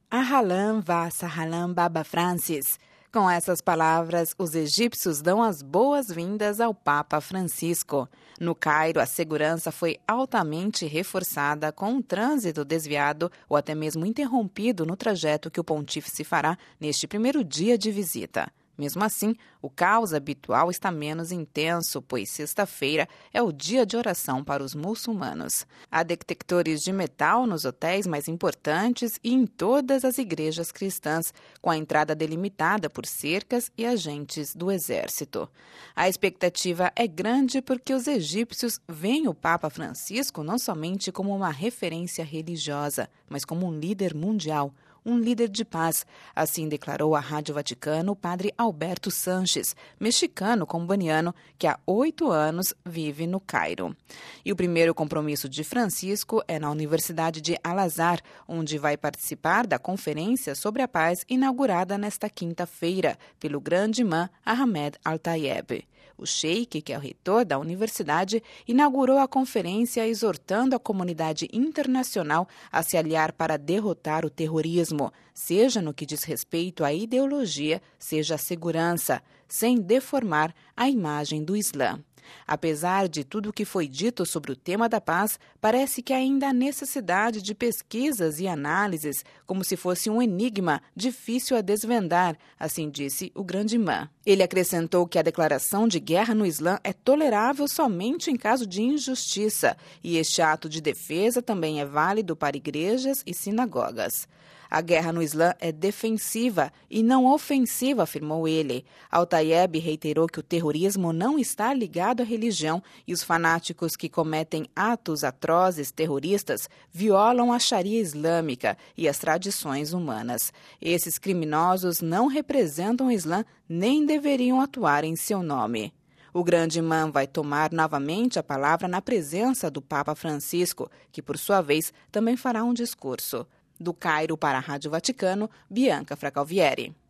Ahlan wa sahlan Papa Francis. Com essas palavras, os egípcios dão as boas-vindas ao Papa Francisco. No Cairo, a segurança foi altamente reforçada, com um trânsito desviado ou até mesmo interrompido no trajeto que o pontífice fará neste primeiro dia de visita. Mesmo assim, o caos habitual está menos intenso, pois sexta-feira é o dia de oração para os muçulmanos. Há detectores de metal nos hotéis mais importantes e em todas as igrejas cristãs, com a entrada delimitada por cercas e agentes do exército. A expectativa é grande porque os egípcios veem o Papa Francisco não somente como uma referência religiosa, mas como um líder mundial, um líder de paz, assim declarou à Rádio Vaticano o padre Alberto Sanches, mexicano comboniano que há 8 anos vive no Cairo. E o primeiro compromisso de Francisco é na Universidade de Al-Azhar, onde vai participar da conferência sobre a paz inaugurada nesta quinta-feira pelo grande imã Ahmed Al-Tayeb. O sheik, que é o reitor da universidade, inaugurou a conferência exortando a comunidade internacional a se aliar para derrotar o terrorismo, seja no que diz respeito à ideologia, seja à segurança, sem deformar a imagem do Islã. Apesar de tudo o que foi dito sobre o tema da paz, parece que ainda há necessidade de pesquisas e análises, como se fosse um enigma difícil a desvendar, assim disse o grande imã. Ele acrescentou que a declaração de guerra no Islã é tolerável somente em caso de injustiça, e este ato de defesa também é válido para igrejas e sinagogas. A guerra no Islã é defensiva e não ofensiva, afirmou ele. Al-Tayeb reiterou que o terrorismo não está ligado à religião e os fanáticos que cometem atos atrozes terroristas violam a Sharia islâmica e as tradições humanas. Esses criminosos não representam o Islã nem deveriam atuar em seu nome. O grande imã vai tomar novamente a palavra na presença do Papa Francisco, que, por sua vez, também fará um discurso. Do Cairo para a Rádio Vaticano, Bianca Fracalvieri.